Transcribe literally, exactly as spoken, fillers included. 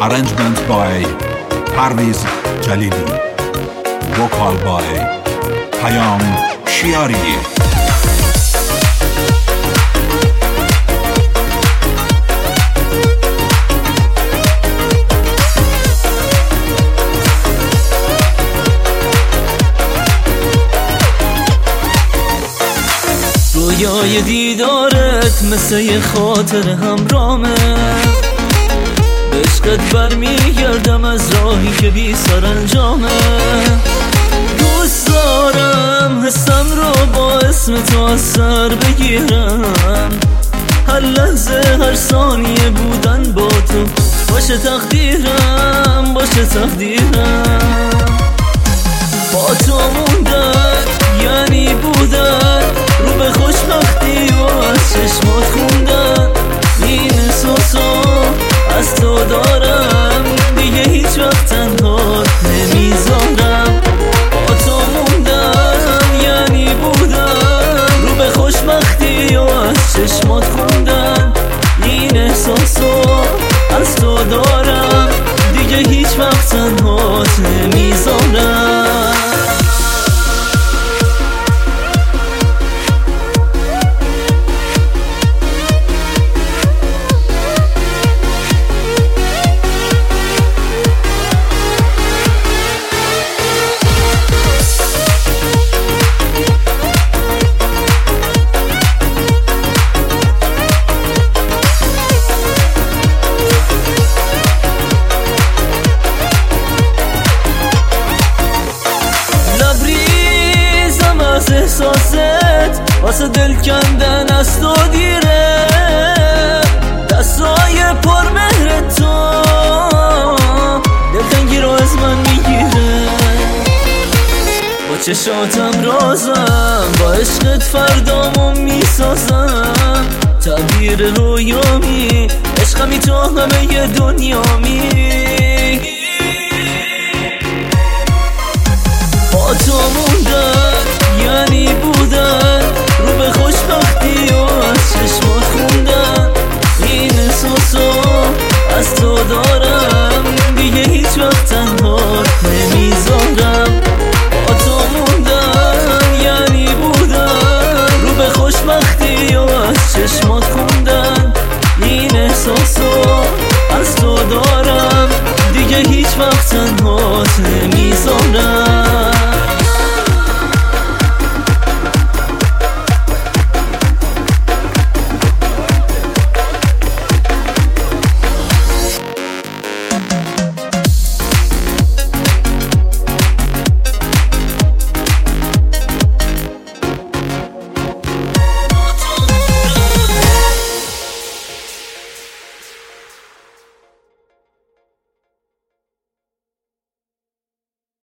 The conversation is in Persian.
Arrangement by Parviz Jalili. Vocal by Payam Shiari. رویای دیدارت مثل یه خاطر همرامه، به عشقت برمیگردم از راهی که بی سرانجامه. دوست دارم حسم رو با اسم تو از سر بگیرم، هر لحظه هر ثانیه بودن با تو باشه تقدیرم، باشه تقدیرم. با تو موندن یعنی بودن رو به خوشبختی و از چشمات خوندن. این احساسو از تو دارم، دیگه هیچ وقت تنها نمیذارم. با تو موندن یعنی بودن رو به خوشبختی و از چشمات خوندن. این احساسو از تو دارم، دیگه هیچ وقت تنها نمیذارم. احساست واسه دل کندن از تو دیره، دستای پر مهر تو دلتنگی رو از من میگیره. با چشاتم رازم، با عشقت فردامو میسازم. تعبیر رویامی عشقمی تو همه ی دنیامی. با تو